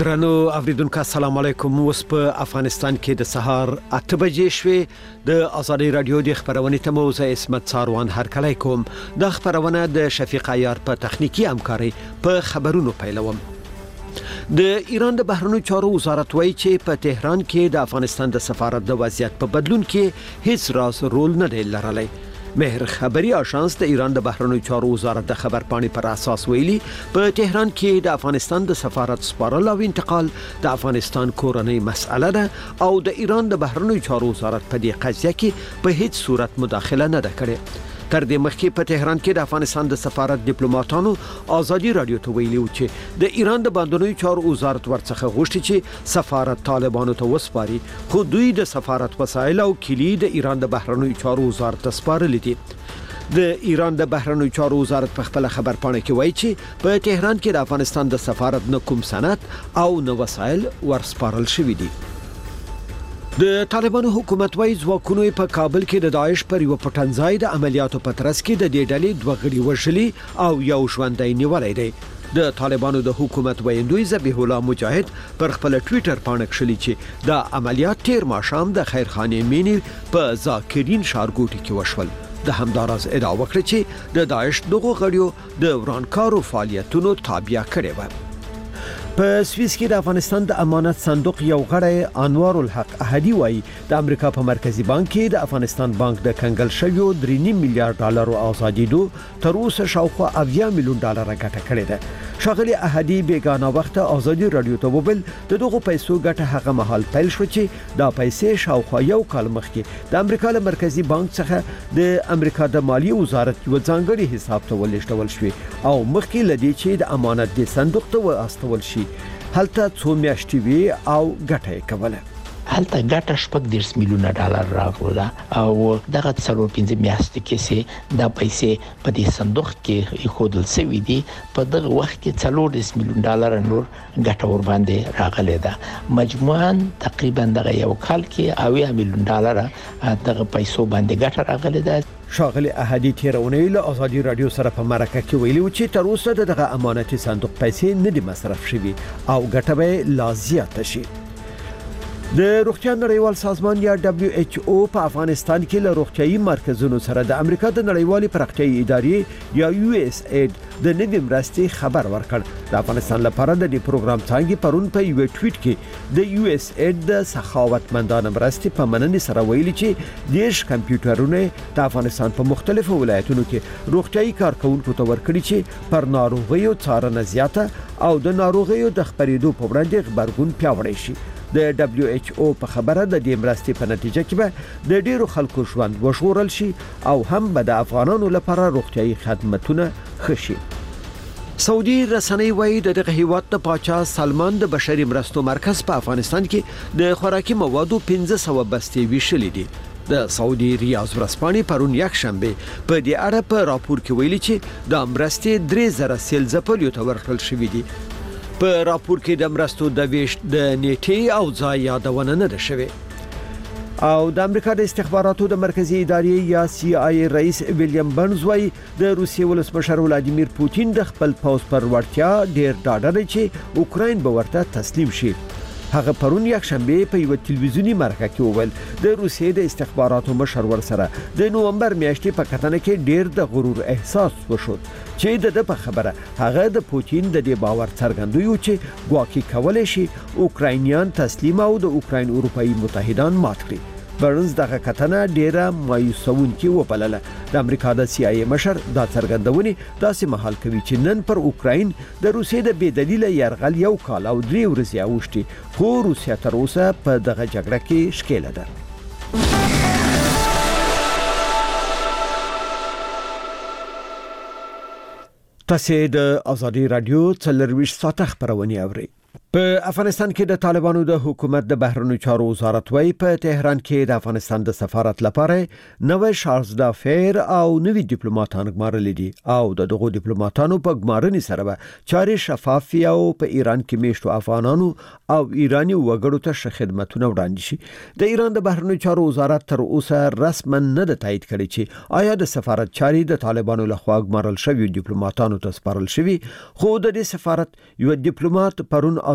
درنو اوریدونکو السلام علیکم. اوس په افغانستان کې د سهار 8 بجې شوې د آزادي رادیو د خبرونې ته موزه اسمت ساروان هرکلی کوم. د خبرونه د شفیق عیار په تخنیکی همکاري په خبرونو پیلوم. د ایران د بهرنیو چارو وزارت وایي چې په تهران کې د افغانستان د سفارت د وضعیت په بدلون کې هیڅ راز رول نه دی لرلی. مهر خبری آژانس د ایران د بهرنیو چارو وزارت د خبرپاڼې پر اساس ویلي په تهران کې د افغانستان د سفارت سپارل او انتقال د افغانستان کورنۍ مسأله ده او د ایران د بهرنیو چارو وزارت په دې قضیه کې په هیڅ صورت مداخله نه ده کړې. تر دې مخکې په تهران کې د افغانستان د سفارت ډیپلوماټانو آزادي رادیو ته ویلي و چې د ایران د بهرنیو چارو وزارت ورڅخه غوښتي چې سفارت طالبانو ته وسپاري، خو دوی د سفارت وسایل او کلی د ایران د بهرنیو چارو وزارت ته سپارلي دي. د ایران د بهرنیو چارو وزارت په خپل خبرپاڼه کې وایي چې په تهران کې د افغانستان د سفارت نه کوم سند او نه وسایل ورسپارل شوي دي. د طالبانو حکومت وايي ځواکونو په کابل کې د داعش پر یو پټنځای د عملیاتو په ترڅ کې د دې ډلې دوه غړي وژلي او یو ژوندی نیولی دی. د طالبانو د حکومت ویندوی ذبیح الله مجاهد پر خپل ټوئیټر باندې کړلي چې د عملیات تیر ماښام د خیرخانې مینی په ذاکرین ښارګوټي کې وشول. د همداراز ادعا وکړه چې د داعش دغه غړیو د ورانکارو فعالیتونو تابع کړي و. په سویس کې د افغانستان د امانت صندوق یو غړی انوار الحق احدی وایي د امریکا په مرکزی بانک کې د افغانستان بانک د کنګل شویو 3.5 میلیارډ ډالرو ازادیدو تر اوسه شاوخوا 80 میلیون ډالر ګټه کړې ده. شاغلي احدی بیگانه وخت آزادي رادیو ته وویل د دغه پیسو ګټه هغه مهال پیل شو چې دا پیسې شاوخوا یو کال مخکې د امریکا له مرکزی بانک څخه د امریکا د مالیې وزارت یو ځانګړي حساب ته ولېږدول شوې او مخکې لدی چې د امانت د صندوق ته واستول شي هلته څو میاشتې وی او ګټه یې کوله. هلته ګټه 10 میلیونه ډالر راغله او دغه 4-5 میاشتې کې سي د پیسې په دې صندوق کې خودل سوي دي. په دغه وخت کې 4 میلیون ډالر نور ګټه ور باندې راغله ده. مجموعاً تقریبا دغه یو کال کې 80 میلیون ډالر دغه پیسو باندې ګټه راغله ده. شاغلي احدی تیرونی له آزادي رادیو سره په مرکه کې ویلي و چې تر اوسه دغه امانتي صندوق پیسې نه دي مصرف شوي او ګټه به لا زیاته شي. د روغتیا نړیوال سازمان یا WHO په افغانستان کې له روغتیايي مرکزونو سره د امریکا د نړیوالې پراختیايي ادارې یا USAID د نوي مرستې خبر ورکړ. د افغانستان لپاره د دې پروګرام څنګه پرون په یو ټویټ کې د USAID د سخاوتمندانه مرستې په مننې سره ویلي چې دیش کمپیوټرونه د افغانستان په مختلفو ولایتونو کې روغتیايي کارکونکو ته ورکړي چې پر ناروغیو څارنه زیاته او د ناروغیو د خپرېدو په وړاندې غبرګون پیاوړی شي. د WHO په خبره د دې مرستې په نتیجه کې به د ډیرو خلکو ژوند وژغورل شي او هم به د افغانانو لپاره روغتیايي خدماتونه ښه شي. سعودي رسنۍ وايي دغه هیواد د پاچا سلمان د بشري مرستو مرکز په افغانستان کې د خوراکي موادو 1500 بستې ویشلې دي. د سعودي ریاض ورځپاڼې پرون یک شنبه په دې اړه په راپور کې ویلي چې د مرستې 3000 سیلزپلیو ته ورکړل شوې دي. په راپور کې د مرستو د ویش د نیټې او ځای یادونه نه ده شوې. او د امریکا د استخباراتو د مرکزی ادارې یا CIA رئیس ویلیام برنز وايي د روسیې ولسمشر ولادیمیر پوتین د خپل پوز پر ورتیا ډیر ډاډه دی چې اوکراین به ورته تسلیم شي. هغه پرون یک شنبه په یو ټلویزیونی مرکه کې وویل د روسیې د استخباراتو مشر ور سره د نومبر میاشتې په کتنه کې ډیر د غرور احساس وشو چې د په خبره هغه د پوتین د دې باور څرګندوي چې ګواکې کولای شي اوکراینیان تسلیم او د اوکراین اروپאי متحدان مات کړي. برنز دغه کتنه ډیره مایوسونکې وبلله. د امریکا د CIA مشر دا څرګندونې داسې مهال کوي چې نن پر اوکراین د روسیې د بې دلیله یرغل یو کال او 3 ورځې اوښتي خو روسیا تر اوسه په دغه جګړه کې ښکېله ده. تاسو د آزادي رادیو 24 ساعته خبرونه اورئ. په افغانستان کې د طالبانو د حکومت د بهرنیو چارو وزارت وايي په تهران کې د افغانستان د سفارت لپاره نوې 16 فیر او نوې ډیپلوماټان ګمارل دي او دغه ډیپلوماټانو په ګمارنې سره به چارې شفافي او په ایران کې میشتو افغانانو او ایرانی وګړو ته خدماتونه وړاندې شي. د ایران د بهرنیو چارو وزارت تر اوسه رسما نه د تایید کړي چې آیا د سفارت چارې د طالبانو لخوا ګمارل شوی ډیپلوماټانو ته سپارل شوی، خو د دې سفارت یو ډیپلوماټ پرون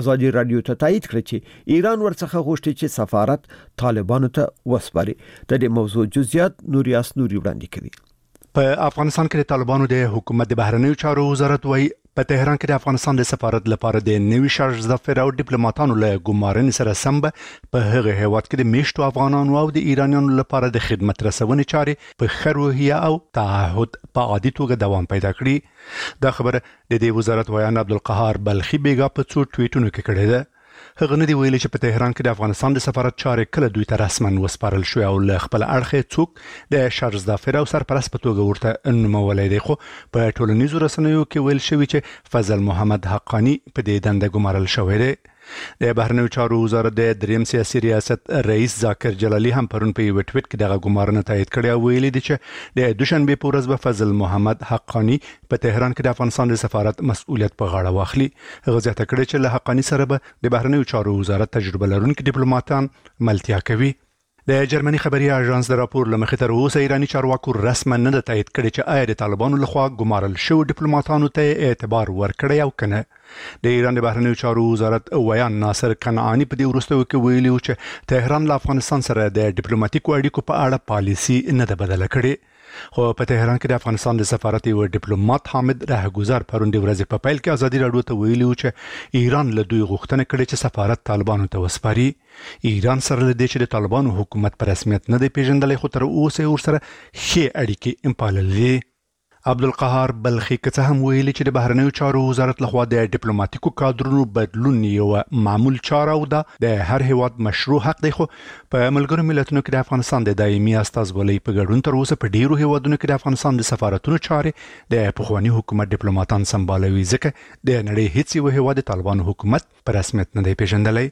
ازادي رادیو ته تایید کړ چې ایران ورڅخه غوښتي چې سفارت طالبانو ته وسپاري. د دې موضوع جزئیات نوریاس نوري وړاندې کوي. په افغانستان کې د طالبانو د حکومت د بهرنیو چارو وزارت وايي په تهران کې د افغانستان د سفارت لپاره د نوي شارج ظفر او ډیپلوماټانو له ګمارنې سره سم په هغه هیواد کې د میشتو افغانانو او د ایرانیانو لپاره د خدمت رسونې چارې په خروهیه او تعهد په عادي توګه دوام پیدا کړي. دا خبره د دې وزارت ویان عبدالقهار بلخي بیګا په څو ټویټونو کې کړې ده. هغه نه دی ویلي چې په تهران کې د افغانستان د سفارت چارې کله دوی ته رسماً وسپارل شوې او له خپل اړخه څوک د شارج ظفر او سرپرست په توګه ورته نومولی دی. خو په ټولنیزو رسنیو کې ویل شوی چې فضل محمد حقانی په دې دنده ګمارل شوی دی. د بهرنیو چارو وزارت د دریم سیاسي ریاست رئیس ذاکر جلالی هم پرون په یو ټویټ کې دغه ګمارنه تایید کړې او ویلي دی چې د دوشنبه په ورځ به فضل محمد حقانی په تهران کې د افغانستان د سفارت مسؤلیت په غاړه واخلي. هغه زیاته کړې چې له حقانی سره به د بهرنیو چارو وزارت تجربه لرونکي ډیپلوماټان ملتیا کوي. د جرمني خبري اژانس د راپور لمخې تر اوسه ایرانی چارواکو رسما نه تایید کړي چې آیا د طالبانو لخوا ګمارل شو ډیپلوماټانو ته اعتبار ورکړي او کنه. د ایران د بهرنیو چارو وزارت ویان ناصر کنعانی په دې وروستیو کې ویلي چې تهران له افغانستان سره د ډیپلوماټیکو اړیکو په اړه پالیسي نه ده بدله کړې. خو په تهران کې د افغانستان د سفارت یو ډیپلوماټ حامد راهګزار پرون د ورځې په پیل کې ازادي راډیو ته ویلي چې ایران له دوی غوښتنه کړې چې سفارت طالبانو ته وسپاري. ایران سره له دې چې د طالبانو حکومت په رسمیت نه دی پیژندلی خو تر اوسه ورسره ښې اړیکې امپاللې. عبدالقهار بلخي که هم ویلي چې د بهرنیو چارو وزارت لخوا د ډیپلوماټیکو کادرونو بدلون یو معمول چاره او د هر هیواد مشروع حق دی. خو په ملګرو ملتونو کې د افغانستان د دایمي استازولۍ په ګډون تر اوسه په ډیرو هیوادونو کې د افغانستان د سفارتونو چارې د پخوانی حکومت ډیپلوماټان سمبالوي ځکه د نړۍ هیڅ یو هیواد د طالبانو حکومت په رسمیت نه دی پیژندلی.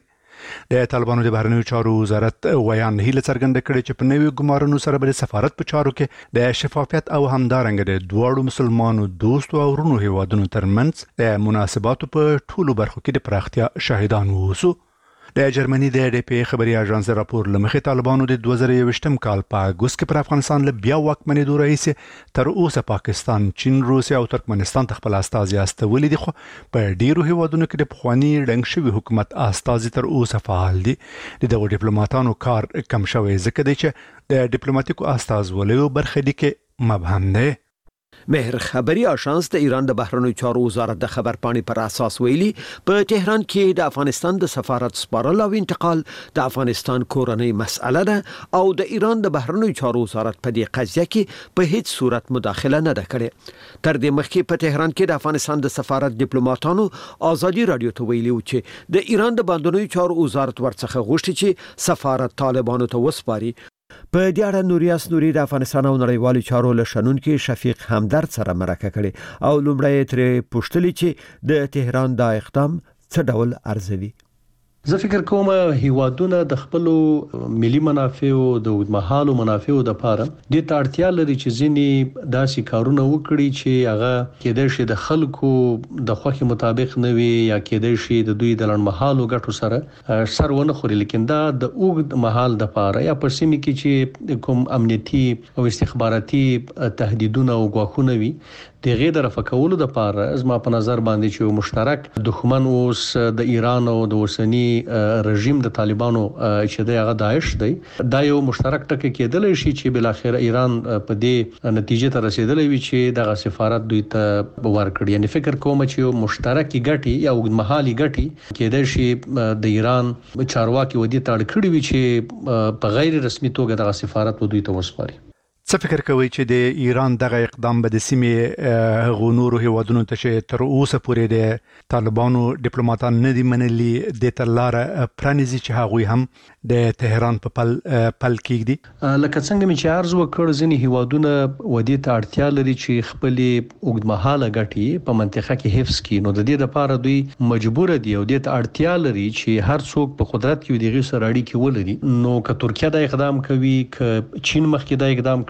د طالبانو د بهرنیو چارو وزارت ویان هیله څرګنده کړې چې په نویو ګمارنو سره به د سفارت په چارو کې د شفافیت او همدارنګه د دواړو مسلمانو دوستو او ورونو هیوادونو ترمنځ د مناسباتو په ټولو برخو کې د پراختیا شاهدان ووسو. د جرمني د ډي پی خبري اژانس راپور لمخې طالبانو د 2021 کال په اگست کې پر افغانستان له بیا واکمنېدو راهیسې تر اوسه پاکستان، چین، روسیا او ترکمنستان ته خپل استازي استولي دي. خو په ډیرو هیوادونو کې د پخوانی ړنګ شوي حکومت استازي تر اوسه فعال دي. د دغو ډیپلوماټانو کار کم شوی ځکه دی چې د ډیپلوماټیکو استازولیو برخلیک مبهم دی. مهر خبري اژانس د ایران د بهرنیو چارو وزارت د خبر پاڼې پر اساس ویلي په تهران کې د افغانستان د سفارت سپارل او انتقال د افغانستان کورنۍ مسأله ده او د ایران د بهرنیو چارو وزارت په دې قضیه کې په هیڅ صورت مداخله نه ده کړې. تر دې مخکې په تهران کې د افغانستان د سفارت ډیپلوماټانو ازادي رادیو ته ویلي چې د ایران د بهرنیو چارو وزارت ورڅخه غوښتي چې سفارت طالبانو ته وسپاري. په دې اړه نوریاس نوري د افغانستان او نړیوالو چارو له شنونکو شفیق همدرد سره مرکه کړې او لومړی ترې پوښتلې چې د تهران دا اقدام څه ډول ارزوي. زه فکر کوم هیوادونه د خپل ملي منافعو د اوږدمهالو منافعو د لپاره د اړتیا لري چې ځینې داسې کارونه وکړي چې هغه کېدای شي د خلکو د خوښي مطابق نه وي یا کېدای شي د دوی د لړمحالو ګټو سره سر ونه خوري. لیکن دا د اوږد مهال د لپاره یا په سیمه کې چې کوم امنیتي او استخباراتي تهدیدونه او غواخونه وي د غیر طرف کولو د لپاره زما په نظر باندې چې مشترک دښمن اوس د ایران او د اوسنی رژیم د طالبانو چې دغه داعش دی دا یو مشترک ټکی کېدل شي چې بل اخر ایران په دې نتیجه ته رسیدلی وي چې دغه سفارت دوی ته ورکړي. یعنی فکر کوم چې یو مشترکي ګټي یا اوږدمهالي ګټي کېدل شي د ایران چارواکي ودی تاړ کړی وي چې په غیر رسمي توګه دغه سفارت دوی ته وسپاري. څه فکر کوي چې د ایران دغه اقدام به د سیمې غونورو هیوادونو ته چې تر اوسه پورې د طالبانو ډیپلوماټان نه دي منلي د تلاره پرانیزي چې هغوی هم د تهران په پل کېږدي؟ لکه څنګه چې عرض وکړ ځینې هیوادونه ودی ته اړتیا لري چې خپل اوږدمهاله ګټې په منطقه کې حفظ کړي. نو د دې لپاره دوی مجبور دي او د اړتیا لري چې هر څوک په قدرت کې دغه سره اړیکې ولري. نو که ترکیه دا اقدام کوي، که چین مخکې دا اقدام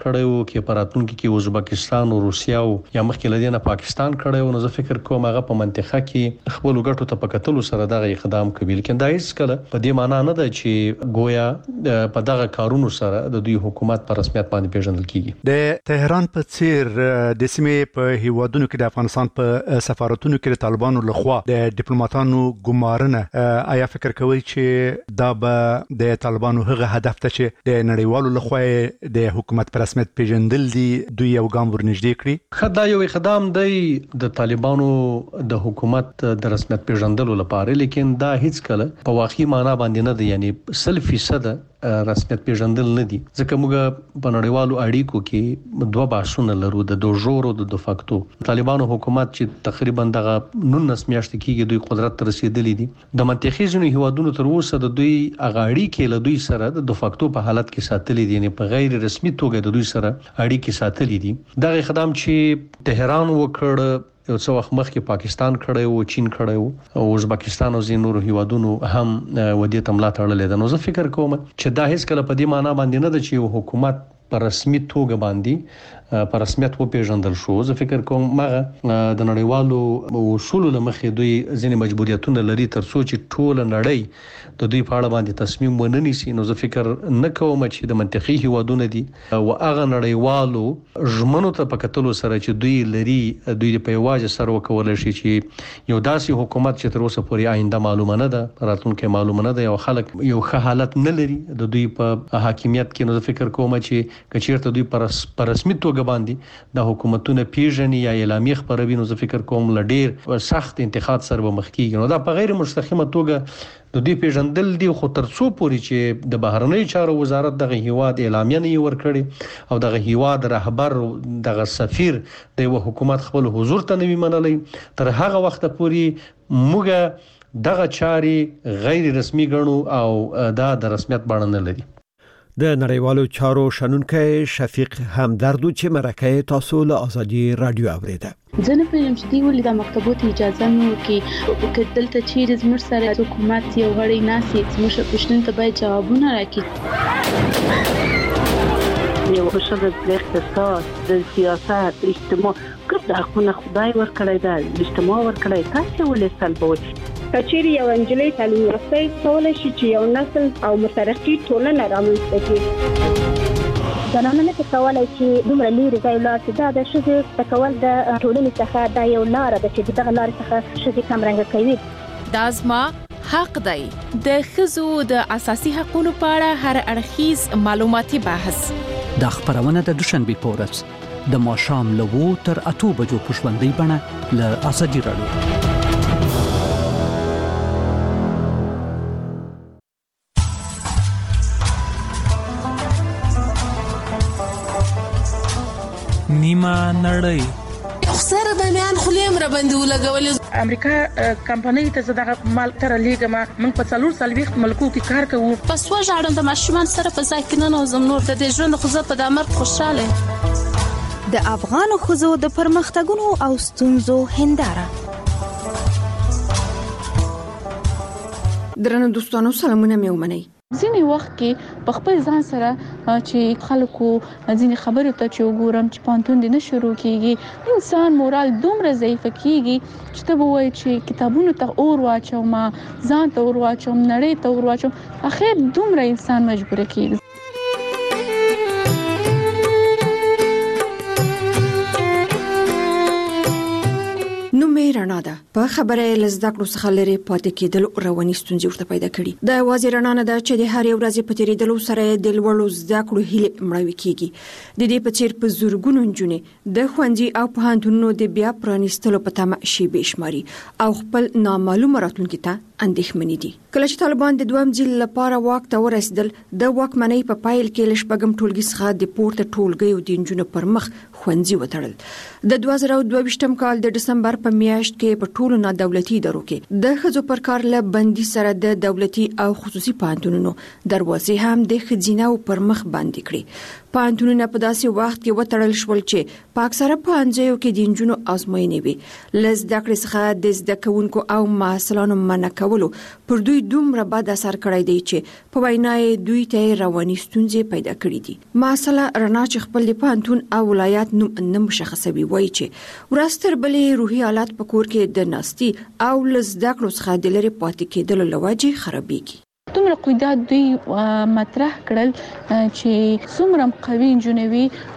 کړی وو کې پراتونکو کې ازبکستان او روسیا او یا مخکې لدینه پاکستان کړی وو. نو زه فکر کوم هغه په منطقه کې خپل ګټو ته پکتلو سره دغه اقدام کوي. لیکن دا هیڅ کله په دې معنی نه ده چې گویا په دغه کارونو سره د دوی حکومت په رسمیت باندې پیژندل کیږي. د تهران په څیر د سیمې په هیوادونو کې د افغانستان په سفارتونو کې د طالبانو لخوا د ډیپلوماټانو ګمارنه آیا فکر کوي چې دا به د طالبانو هغه هدف ته چې د نړیوالو لخوا د حکومت په رسمیت پیژندل دي دوی یو ګام ورنږدې کړي؟ خدای یو اقدام دی د طالبانو د حکومت د رسمیت پیژندلو لپاره، لیکن دا هیڅ کله په واقعي معنا باندې نه دی، یعنی 100% رسمیت پیژندل نه دي. ځکه موږ په نړیوالو اړیکو کې دوه بحثونه لرو، د دوجور او د فاکتو. طالبانو حکومت چې تقریبا دغه 19 میاشتې کېږي دوی قدرت ته رسیدلی دي، د منطقي ځینو هیوادونو تر اوسه د دوی اړیکې له دوی سره د فاکتو په حالت کې ساتلې دي، یعنی په غیر رسمي توګه د دوی سره اړیکې ساتلې دي. دغه اقدام چې تهران وکړ یو څو وخت مخکې پاکستان کړی وو، چین کړی وو او ازبکستان او ځینو نورو هیوادونو هم ودې تملا تړلې ده. نو زه فکر کوم چې دا هیڅ کله په دې معنی باندې نه ده چې یو حکومت په رسمي توګه باندې په رسمیت و پیژندل شو. زه فکر کوم مغه د نړیوالو اصول لمخې دوی ځینې مجبوریتونه لري تر څو چې ټول نړۍ د دوی په اړه باندې تصمیم ونه نیسي. نو زه فکر نه کوم چې د منطقي هیوادونو دي او هغه نړیوالو ژمنو ته په کتلو سره چې دوی لري دوی په یوازې سره وکول شي چې یو داسې حکومت چې تر اوسه پورې آینده معلومه نه ده، راتلونکي معلومه نه ده، یو خلک یو ښه حالت نه لري د دوی په حاکمیت کې. نو زه فکر کوم چې کچیرته دوی پر رسمي توګه باندې د حکومتونو پیژنې یا اعلامیه خبروي، نو زه فکر کوم لډیر سخت انتقاد سره به مخ کیږي. نو دا په غیر مستقیمه توګه د دې پیژندل دي، خو تر څو پورې چې د بهرنی چارو وزارت دغه هیواد اعلامیه نه ورکړي او دغه هیواد رهبر دغه سفیر د یو حکومت خپل حضور ته نه وي منلي، تر هغه وخت پورې موږ دغه چاري غیر رسمي ګڼو او دا د رسمیت بڼه نه لري. د نړیوالو چارو شنونکی شفیق همدردو چې مرکه تاسو له ازادي رادیو اوریده. زه نه پوهیږم چې دی ولې د مکتبونو اجازه نه ورکړي، دلته چیرې زموږ سره حکومت یو غړی ناسي زموږ پوښتنې ته باید جوابونه راکړي. یو ښه د اقتصاد، د سیاست، اجتماع ګډ حقونه خدای ورکړی دا اجتماع ورکړی، تاسو ولې سلبوي؟ کچېرې یو انجلۍ تعلیم یافته کولای شي چې یو نسل او مترقي ټولنه رامنځته کړي. زنانه نه کولای چې دومره لري ځای لاړ شي. دا د ښځې تکول د ټولنې څخه دا یو لار ده چې دغه لار څخه ښځې کمرنګ کوي. دا زما حق دی. د ښځو د اساسي حقوقو په اړه هر اړخیز معلوماتي بحث د خبرونه د دوشنبه په ورځ د ماښام له 2 تر 8 بجو په ژوندۍ بڼه له ازادي رادیو. نیمه نړۍ اخسر به میان خلیم را باندې ولګولې. امریکا کمپنۍ ته زداغه مال تر لیګه من په 440 ملکو کې کار کوم. پس وژاړم د ماشومان سره په ځای کې نه نوزم نور د ژوند خو زه په دمر خوشاله. د افغان خزو د پرمختګونو او ستونزو هنداره. درنو دوستانو سلامونه مې ومنئ. ځینې وخت کې په خپل ځان سره چې خلکو ځینې خبرې ته چې وګورم چې پانتون دې نه شروع کیږي، انسان مورال دومره ضعیف کیږي چې ته به وایې چې کتابونو ته اور واچوم، ځان ته اور واچوم، نړۍ ته اور واچوم، اخر دومره انسان مجبور کیږي. رڼا ده په خبره لزده کړو څخه لري پاتې کېدل رواني ستونزې ورته پیدا کړي. د واځي رڼا نه ده چې د هر یو ورځې په تیریدلو سره د لوړو زده کړو هیله مړوي کیږي. د دې په څیر په زورګونو نجونې د خوندي او پوهنتونونو د بیا پرانیستلو په تمه شي بشماري او خپل نامعلومه راتلونکي ته اندېښمنې دي. کله چې طالبان د دویم ځل لپاره واک ته ورسېدل، د واکمنۍ په پایل کې لشبګم ټولګي څخه د پورته ټولګي او د انجونو پر مخ خوندي وتړل. د 2022م کال د دسمبر په میاشت کې په ټولو نادولتي ادارو کې د ښځو پر کار له بندي سره د دولتي او خصوصي پوهنتونونو دروازې هم د ښځیناو پر مخ باندې کړې. پوهنتونونه په داسې وخت کې وتړل شول چې په اکثره پوهنځیو کې د انجونو ازموینې وي. لزده کړې څخه د زده کوونکو او محصلانو منع کولو پر دوی دومره بد اثر کړی دی چې په وینای دوی ته رواني ستونزې پیدا کړې دي. مسله رڼا چې خپل د پانتون او ولایت نوم نه مشخصوي وایي چې ورستر بلې روحي حالات په کور کې د ناستي او لزده کړو څخه د لري پاتې کېدل لوجه خرابېږي. دومره قیدات دوی مطرح کړل چې څومره قوي انجنوي